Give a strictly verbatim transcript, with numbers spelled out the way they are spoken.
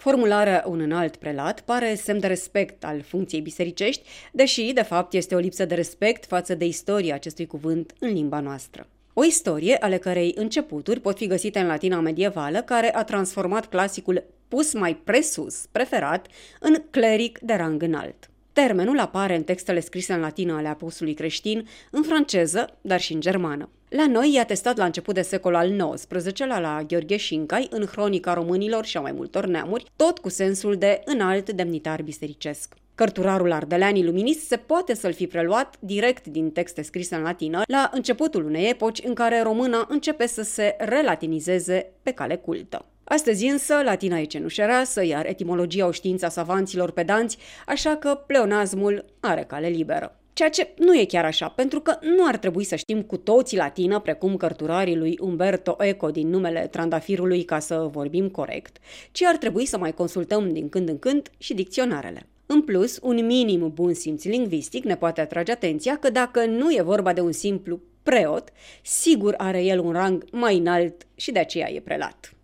Formularea un înalt prelat pare semn de respect al funcției bisericești, deși, de fapt, este o lipsă de respect față de istoria acestui cuvânt în limba noastră. O istorie ale cărei începuturi pot fi găsite în latina medievală, care a transformat clasicul pus mai presus, preferat, în cleric de rang înalt. Termenul apare în textele scrise în latină ale apostolului creștin, în franceză, dar și în germană. La noi e atestat la început de secolul al nouăsprezecelea la Gheorghe Șincai, în Hronica Românilor și a mai multor neamuri, tot cu sensul de înalt demnitar bisericesc. Cărturarul Ardelean Iluminist se poate să-l fi preluat direct din texte scrise în latină, la începutul unei epoci în care româna începe să se relatinizeze pe cale cultă. Astăzi însă, latina e cenușeroasă, iar etimologia o știință a savanților pedanți, așa că pleonasmul are cale liberă. Ceea ce nu e chiar așa, pentru că nu ar trebui să știm cu toții latină, precum cărturarii lui Umberto Eco din numele trandafirului, ca să vorbim corect, ci ar trebui să mai consultăm din când în când și dicționarele. În plus, un minim bun simț lingvistic ne poate atrage atenția că dacă nu e vorba de un simplu preot, sigur are el un rang mai înalt și de aceea e prelat.